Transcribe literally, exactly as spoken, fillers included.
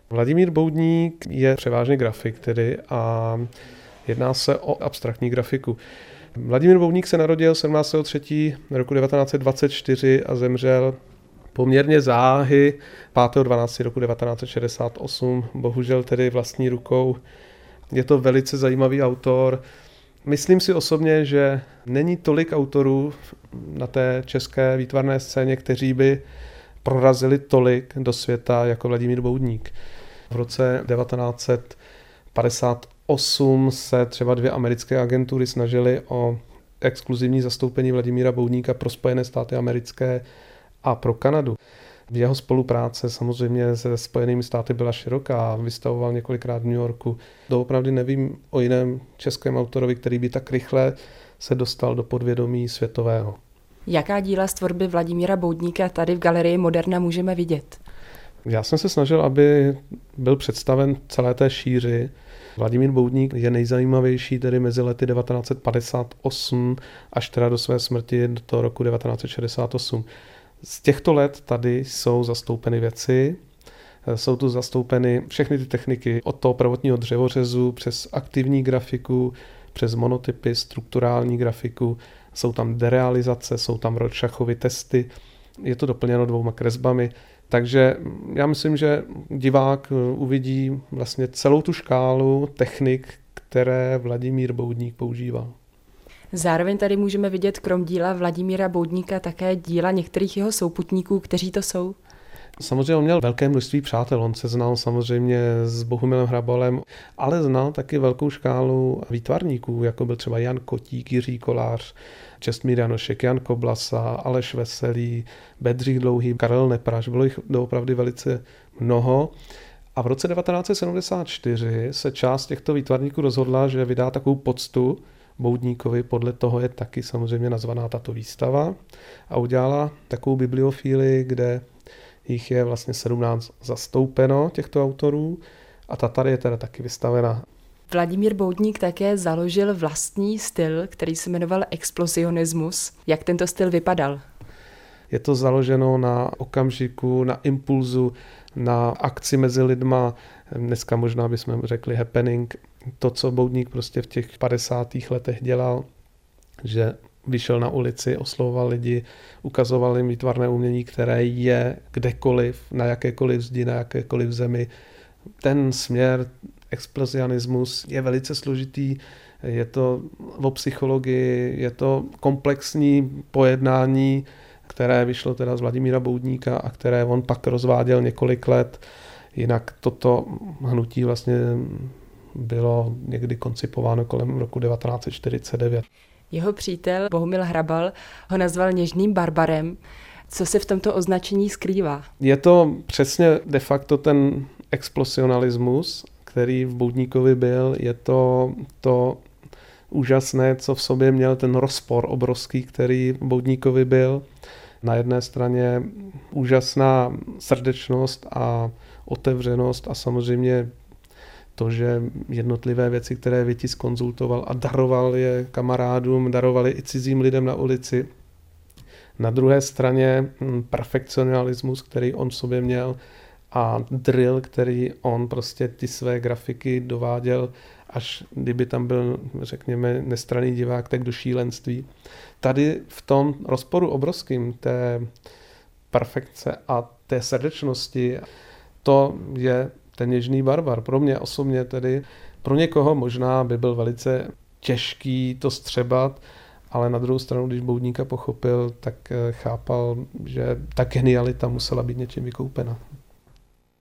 Vladimír Boudník je převážně grafik tedy a jedná se o abstraktní grafiku. Vladimír Boudník se narodil sedmnáctého třetího roku devatenáct set dvacet čtyři a zemřel poměrně záhy pátého dvanáctého roku devatenáct set šedesát osm, bohužel tedy vlastní rukou. Je to velice zajímavý autor. Myslím si osobně, že není tolik autorů na té české výtvarné scéně, kteří by prorazili tolik do světa jako Vladimír Boudník. V roce devatenáct set padesát osm se třeba dvě americké agentury snažily o exkluzivní zastoupení Vladimíra Boudníka pro Spojené státy americké a pro Kanadu. Jeho spolupráce samozřejmě se Spojenými státy byla široká, vystavoval několikrát v New Yorku. Doopravdy nevím o jiném českém autorovi, který by tak rychle se dostal do podvědomí světového. Jaká díla z tvorby Vladimíra Boudníka tady v Galerii Moderna můžeme vidět? Já jsem se snažil, aby byl představen celé té šíři. Vladimír Boudník je nejzajímavější tedy mezi lety devatenáct set padesát osm až teda do své smrti do toho roku devatenáct set šedesát osm. Z těchto let tady jsou zastoupeny věci, jsou tu zastoupeny všechny ty techniky od toho prvotního dřevořezu přes aktivní grafiku, přes monotypy, strukturální grafiku, jsou tam derealizace, jsou tam Rorschachovy testy, je to doplněno dvouma kresbami, takže já myslím, že divák uvidí vlastně celou tu škálu technik, které Vladimír Boudník používal. Zároveň tady můžeme vidět krom díla Vladimíra Boudníka také díla některých jeho souputníků, kteří to jsou. Samozřejmě on měl velké množství přátel, on se znal samozřejmě s Bohumilem Hrabalem, ale znal taky velkou škálu výtvarníků, jako byl třeba Jan Kotík, Jiří Kolář, Čestmír Janošek, Jan Koblasa, Aleš Veselý, Bedřich Dlouhý, Karel Nepraž, bylo jich doopravdy velice mnoho. A v roce devatenáct set sedmdesát čtyři se část těchto výtvarníků rozhodla, že vydá takovou poctu Boudníkovi, podle toho je taky samozřejmě nazvaná tato výstava, a udělala takovou bibliofílii, kde jich je vlastně sedmnáct zastoupeno těchto autorů a ta tady je teda taky vystavena. Vladimír Boudník také založil vlastní styl, který se jmenoval explozionismus. Jak tento styl vypadal? Je to založeno na okamžiku, na impulzu, na akci mezi lidma. Dneska možná bychom řekli happening. To, co Boudník prostě v těch padesátých letech dělal, že vyšel na ulici, oslovoval lidi, ukazoval jim výtvarné umění, které je kdekoliv, na jakékoliv zdi, na jakékoliv zemi. Ten směr explozionismus je velice složitý, je to o psychologii, je to komplexní pojednání, které vyšlo teda z Vladimíra Boudníka a které on pak rozváděl několik let. Jinak toto hnutí vlastně bylo někdy koncipováno kolem roku devatenáct set čtyřicet devět. Jeho přítel Bohumil Hrabal ho nazval něžným barbarem. Co se v tomto označení skrývá? Je to přesně de facto ten explosionalismus, který v Boudníkovi byl. Je to to úžasné, co v sobě měl ten rozpor obrovský, který v Boudníkovi byl. Na jedné straně úžasná srdečnost a otevřenost a samozřejmě to, že jednotlivé věci, které vytisk konzultoval a daroval je kamarádům, daroval je i cizím lidem na ulici. Na druhé straně perfekcionalismus, který on v sobě měl, a drill, který on prostě ty své grafiky dováděl, až kdyby tam byl, řekněme, nestranný divák, tak do šílenství. Tady v tom rozporu obrovským té perfekce a té srdečnosti, to je ten něžný barbar. Pro mě osobně tedy, pro někoho možná by byl velice těžký to střebat, ale na druhou stranu, když Boudníka pochopil, tak chápal, že ta genialita musela být něčím vykoupena.